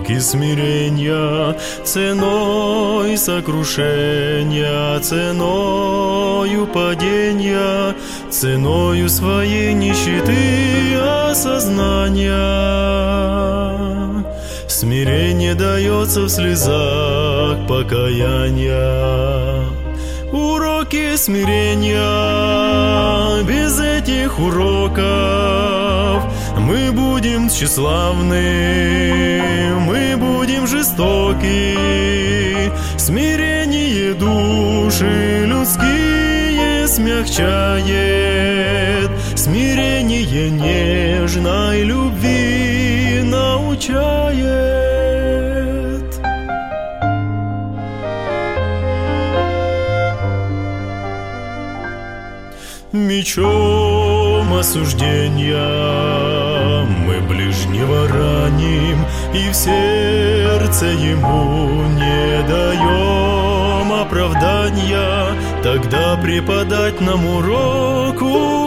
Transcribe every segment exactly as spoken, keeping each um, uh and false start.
уроки смирения, ценой сокрушения, ценою падения, ценою своей нищеты осознания. Смирение дается в слезах покаяния. Уроки смирения, без этих уроков мы будем тщеславны, мы будем жестоки. Смирение души людские смягчает, смирение нежной любви научает. Мечом осуждения мы ближнего раним, и в сердце ему не даем оправдания. Тогда преподать нам урок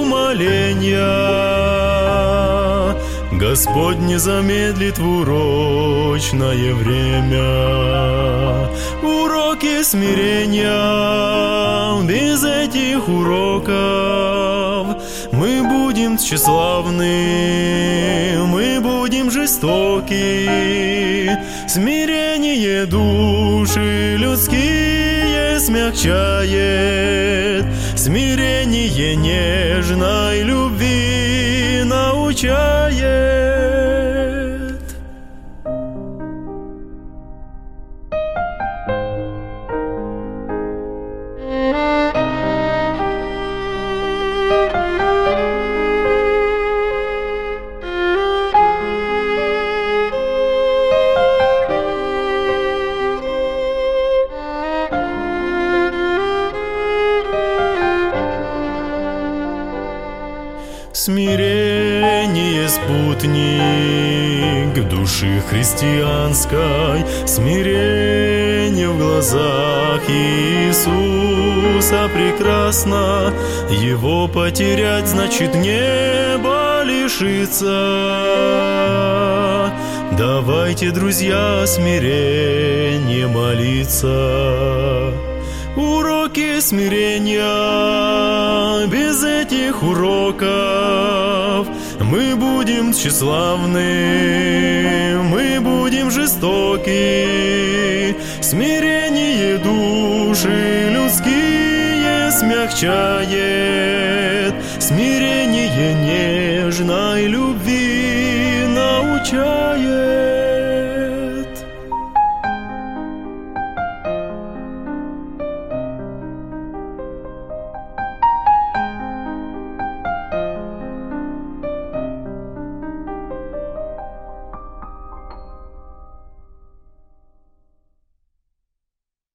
умоления Господь не замедлит в урочное время. Уроки смирения, без этих уроков мы будем тщеславны, мы будем жестоки. Смирение души людские смягчает, смирение нежной любви научает. Смирение спутник души христианской, смирение в глазах Иисуса прекрасно. Его потерять значит небо лишиться. Давайте, друзья, смирение молиться. Уроки смирения, без этих уроков мы будем тщеславны, мы будем жестоки. Смирение души людские смягчает, смирение нежной любви